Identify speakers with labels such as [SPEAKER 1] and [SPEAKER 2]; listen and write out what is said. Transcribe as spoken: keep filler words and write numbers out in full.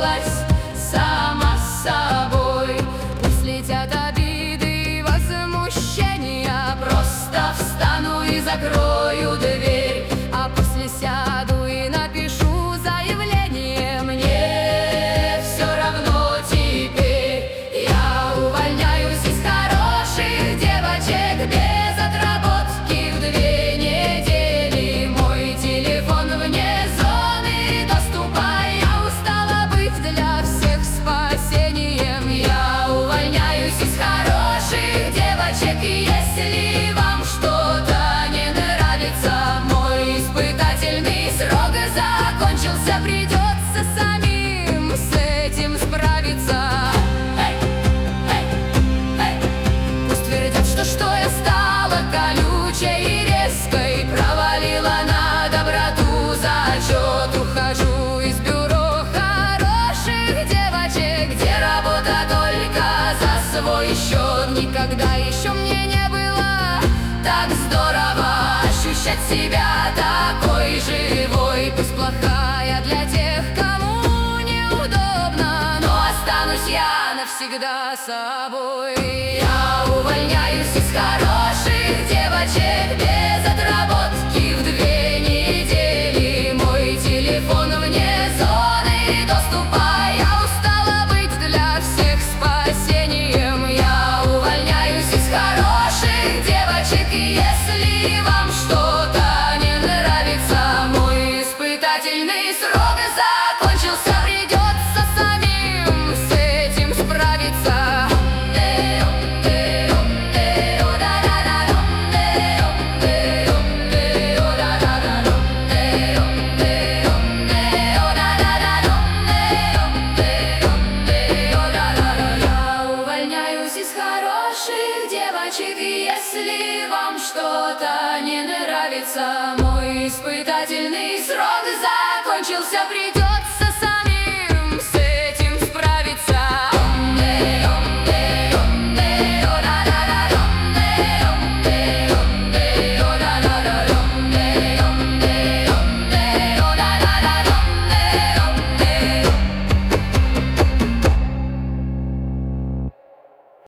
[SPEAKER 1] справилась сама с собой. Пусть летят обиды и возмущения, просто встану и закрою дверь, а после сяду и напишу заявление. Мне все равно теперь, я увольняюсь из хороших девочек без отработки в две недели. Мой телефон вне зоны доступа, я устала быть для всех спасением. Я увольняюсь из хороших девочек, если вам что-то не нравится. Мой испытательный срок закончился, придется самим с этим справиться. Эй, эй, эй. Пусть твердят, что, что я стала колючей и резкой, провалила на доброту зачет. Ухожу из бюро хороших девочек, где работа только за свой счет. Никогда еще мне не было так здорово ощущать себя такой живой. Пусть плохая для тех, кому неудобно, но останусь я навсегда собой. Я увольняюсь из хороших девочек без отработки в две недели. Мой телефон вне зоны доступа, я устала быть для всех спасением. Я увольняюсь из хороших девочек, если вам что-то не нравится. Мой испытательный срок закончился, придется самим с этим справиться. Я увольняюсь из хороших девочек, если вам что-то не нравится. Мой испытательный срок закончился, придется